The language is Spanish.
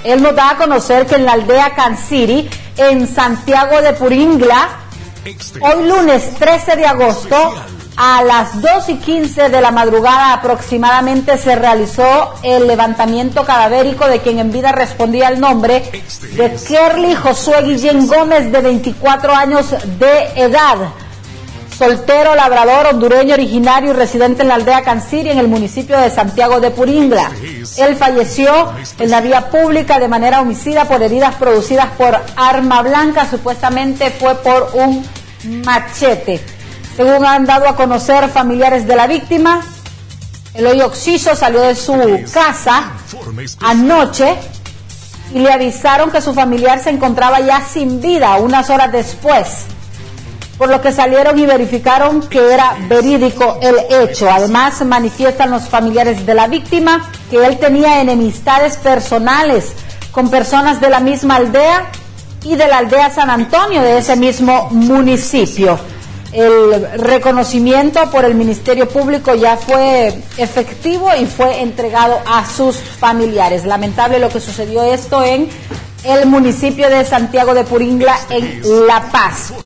Él nos da a conocer que en la aldea Canciri, en Santiago de Puringla, hoy lunes 13 de agosto, a las 2:15 de la madrugada aproximadamente, se realizó el levantamiento cadavérico de quien en vida respondía al nombre de Kerly Josué Guillén Gómez, de 24 años de edad, soltero, labrador, hondureño, originario y residente en la aldea Canciri, en el municipio de Santiago de Puringla. Él falleció en la vía pública de manera homicida por heridas producidas por arma blanca, supuestamente fue por un machete. Según han dado a conocer familiares de la víctima, Eloy Oxiso salió de su casa anoche y le avisaron que su familiar se encontraba ya sin vida unas horas después, por lo que salieron y verificaron que era verídico el hecho. Además, manifiestan los familiares de la víctima que él tenía enemistades personales con personas de la misma aldea y de la aldea San Antonio de ese mismo municipio. El reconocimiento por el Ministerio Público ya fue efectivo y fue entregado a sus familiares. Lamentable lo que sucedió esto en el municipio de Santiago de Puringla, en La Paz.